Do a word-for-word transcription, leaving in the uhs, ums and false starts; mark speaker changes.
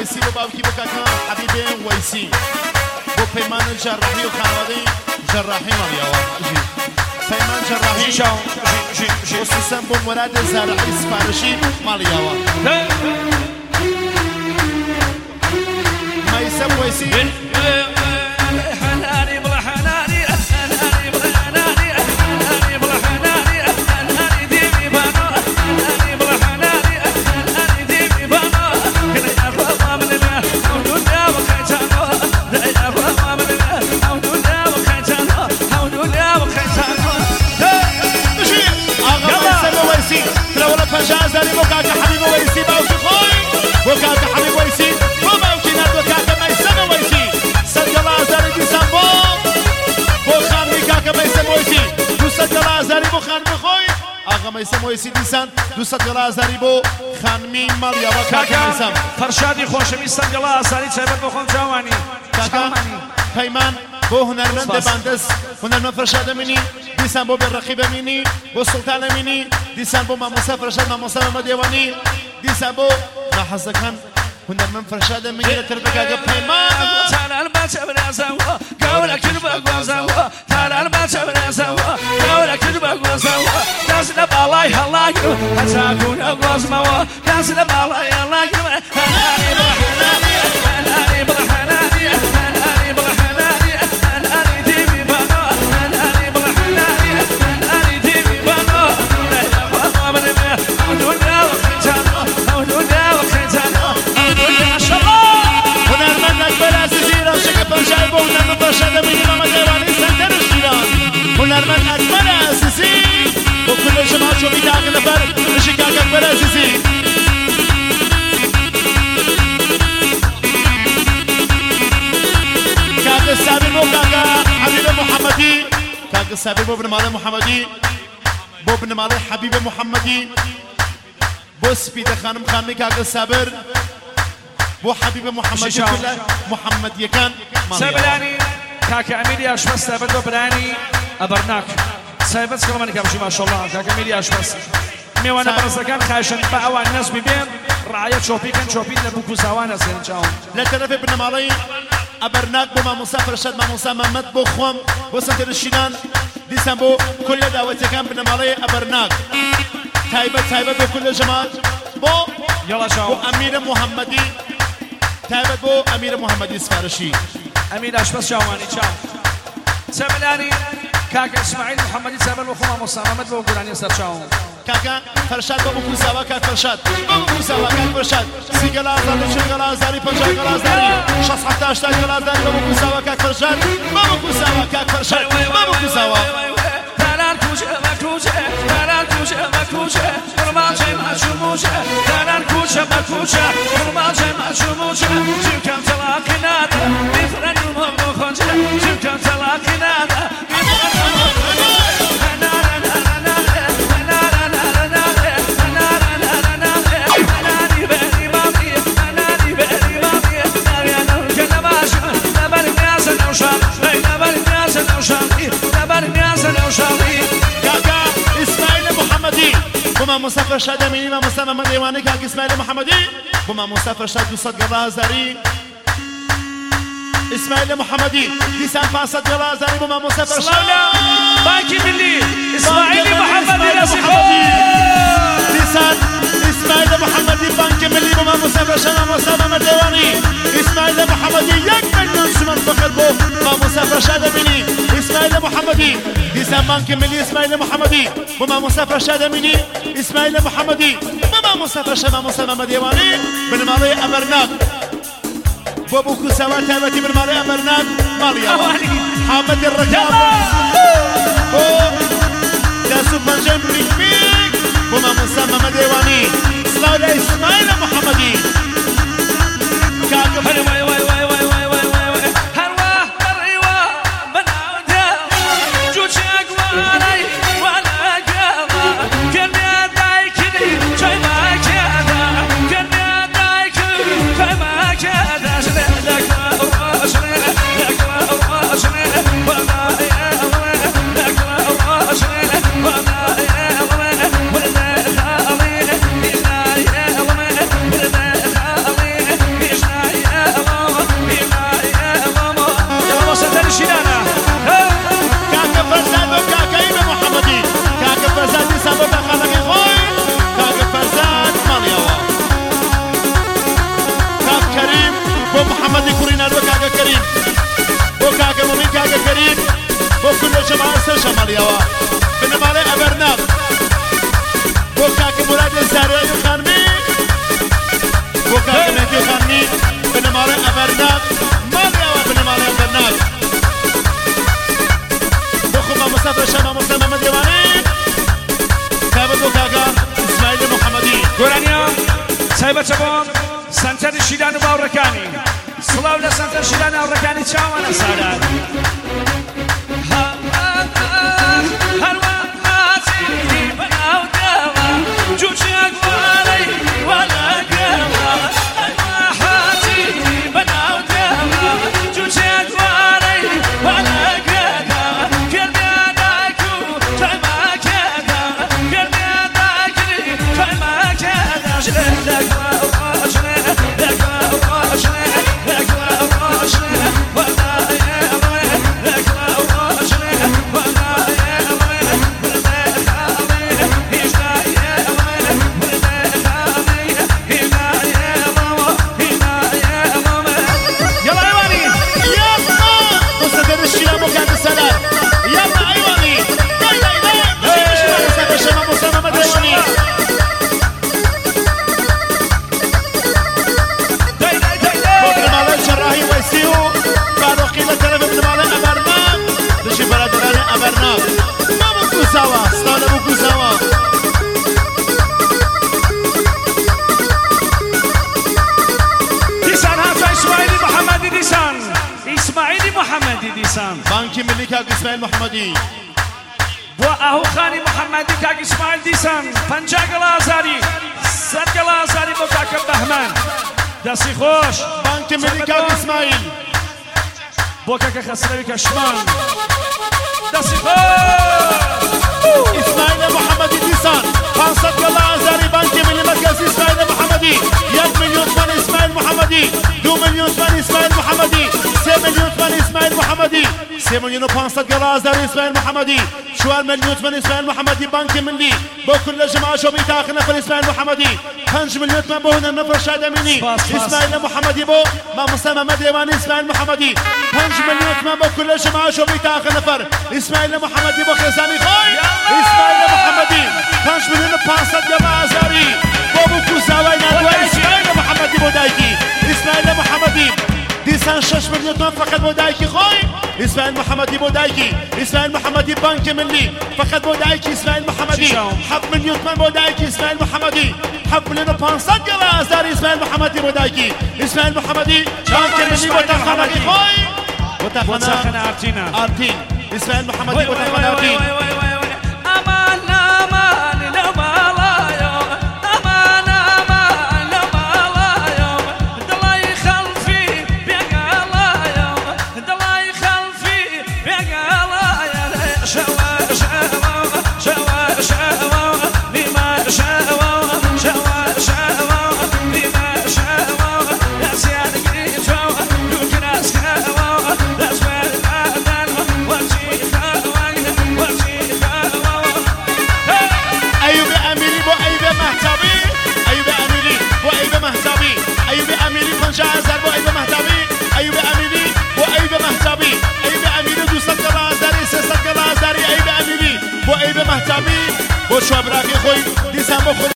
Speaker 1: ويسي وبابكي بكاكا حبيبي ويسي وبيمان الجراحي وخانوادي جراحي مريوا جي بيمان جراحي
Speaker 2: جي جي جي
Speaker 1: وسوسن بمراد الزراحي سفارشي مريوا ما يسم ويسي
Speaker 2: حناني بلا حناني حناني بلا حناني حناني بلا حناني حناني ديمي بانو حناني بلا حناني حناني ديمي بانو كنا يا رب من الله او دنيا وخيتانو لا يا رب من الله او دنيا وخيتانو او دنيا وخيتانو
Speaker 1: مشي اغا ما يسم ويسي لو ولا فجاز اللي بكاك حبيب ويسي باوكي خوي بكاك حبيب ويسي وباوكي ناد بكاك ما يسم ويسي سجل ازاري دي سامبو بخان بكاك ما يسم ويسي دو سجل ازاري بخان بخوي اغا ما يسم ويسي ديسان دو سجل ازاري بو خان مين ماليا بكاك ما يسم
Speaker 2: فرشادي خوشمی سجل ازاري تشبت بخون جواني
Speaker 1: كاكا پیمان بو هنرمند باندس هنرمند فرشاد منی دیسان بو بالرقیب منی بو سلطان منی دیسان بو ماموسا فرشاد ماموسا مدیوانی دیسان بو نحزکان هنرمند فرشاد منی لتربك اگه پیمان
Speaker 2: تعال البات برازوا قولك تبقى وزوا تعال البات برازوا قولك تبقى وزوا ناس نبالي الله هتاكون اغوز موا ناس نبالي الله هناني بالحناني هناني بالحناني هناني بالحناني هناني ديمي بانو هناني بالحناني هناني ديمي بانو لا يا من الله او دنيا وخيتانو او دنيا وخيتانو او دنيا شباب
Speaker 1: هنرمند اکبر عزیزی را شکل فرشاد بو هنرمند فرشاد منی ماما دیوانی سنتر شیران هنرمند اکبر عزیزی و کل شما چوبی داخل نفر شکل اکبر عزیزی كاك السابر بو كاكا حبيب محمدي كاك السابر بو ابن مالي محمدي بو ابن مالي حبيب محمدي بو سبيد خانم خامي كاك السابر بو حبيب محمدي كله محمد يكان
Speaker 2: سابلاني كاكا أميري أشبس سابد وبراني أبرناك سابد كمان كابشي ما شاء الله كاكا أميري أشبس ميوانا برزكان خاشن بأوان الناس ببين رعاية شوبي كان شوبي نبوكو زوانا سين جاون
Speaker 1: لا ترى ابن مالي أبرناك بو ما مسافر شد ما مسافر محمد بو خوام بو سنتر الشينان ديسان بو كل دعوتي كان ابن مالي أبرناك تايبة تايبة بو كل جماعة بو
Speaker 2: يلا شاو
Speaker 1: بو أمير محمدي تايبة بو أمير محمدي سفارشي
Speaker 2: أمير أشبس شاواني شاو سابلاني كاكا إسماعيل محمدي سابل وخوما مصطفى محمد بو قراني سر شاو
Speaker 1: كاكا فرشاد بابو كوساوا كاك فرشاد بابو كوساوا كاك فرشاد سيقل آزاري شنقل آزاري پنجاقل آزاري شخص حتى اشتاقل آزاري بابو كوساوا كاك فرشاد بابو كوساوا كاك فرشاد بابو كوساوا
Speaker 2: تران كوشة مكوشة تران كوشة مكوشة ورماجي مشموشة تران كوشة مكوشة ورماجي مشموشة جيب كم تلاقي نادا بفرن المهم خنجة جيب كم تلاقي نادا بفرن المهم
Speaker 1: كاكا اسماعيل محمدي بما مسافر شاد اميني ما مسافر من ديواني كاكا اسماعيل محمدي بما مسافر شاد دوصد قضاء زاري اسماعيل محمدي ديسان فاسد قضاء زاري بما مسافر شاد
Speaker 2: باكي ملي اسماعيل محمدي
Speaker 1: ديسان اسماعيل محمدي بانك ملي بما مسافر شاد مسافر من ديواني اسماعيل محمدي يك مليون سمن فخر بو ما مسافر شاد اميني اسماعيل محمدي ديسان بانك ملي اسماعيل محمدي بما مسافر شاد اميني اسماعيل محمدي بما مسافر شاد مسافر من ديواني بن مالي امرناك بابو كوساوا تابتي بن مالي امرناك مالي حامد الرجال داسو بنجم ريكبيك بما مسافر من ديواني صلاة اسماعيل محمدي كاكب
Speaker 2: واي واي واي واي واي واي واي واي هروا الروا بنعودها جوشك وعلي ولا قاضى كان يا دايكني شاي ما كذا كان يا دايكني شاي ما كذا شنك وراشنا لك وراشنا وما يا لك وراشنا وما يا ولد خالي إلا يا ولد خالي
Speaker 1: محمدی کورینا رو کاغا کریم بو کاغا مومین کاغا کریم بو كل جماعة سر شماليوا بنمالي أبرناق بو كاغا مراد الزهري خانمي بو كاغا مهدي خانمي بنمالي أبرناق ماليوا بنمالي أبرناق بو خوما مسافر شما مسلم مديواني كابد بو كاغا إسماعيل محمدي
Speaker 2: گۆرانیا سایبە چەبۆم سەنتەری شیران و باوڕەکانی سڵاو لە سەنتەر شیران و باوڕەکانی چاوانە ساران
Speaker 1: بانكي ملي كاك اسماعيل محمدي
Speaker 2: وأهو خاني محمدي كاك اسماعيل ديسان پنجا قلازاري سد قلازاري بو كاك بهمان دسي خوش
Speaker 1: بانكي ملي كاك اسماعيل
Speaker 2: بو كاك خسروي كشمان دسي خوش
Speaker 1: اسماعيل محمدي ديسان پانصد قلازاري بانكي ملي مركز اسماعيل محمدي يك مليون ثمان اسماعيل محمدي دو مليون ثمان اسماعيل محمدي سه مليون ثمان اسماعيل محمدي سه مليون و پانصد قلازاري اسماعيل محمدي شوال مليون ثمان اسماعيل محمدي بانكي ملي بو كل جماعة شو بيتاخر نفر اسماعيل محمدي خمس مليون ثمان بو هنا نفر شاد اميني اسماعيل محمدي بو ما مسلم مديواني اسماعيل محمدي خمس مليون ثمان بو كل جماعة شو بيتاخر نفر اسماعيل محمدي بو خزاني خوي اسماعيل محمدي خمس مليون و پانصد قلازاري بو بو كوزاوي نادوي اسماعيل محمدي بو دايكي اسماعيل محمدي ديسان شش مليون تومن فقط بو دايكي خوي اسماعيل محمدي بو دايكي اسماعيل محمدي بانك ملي فقط بو دايكي اسماعيل محمدي حب مليون تومن بو دايكي اسماعيل محمدي حب مليون و پانصد قلازاري اسماعيل محمدي بو دايكي اسماعيل محمدي بانك ملي بو تخاني خوي بو تخاني
Speaker 2: ارتين
Speaker 1: ارتين اسماعيل محمدي بو تخاني ارتين بو شو براقي خوي دي سامو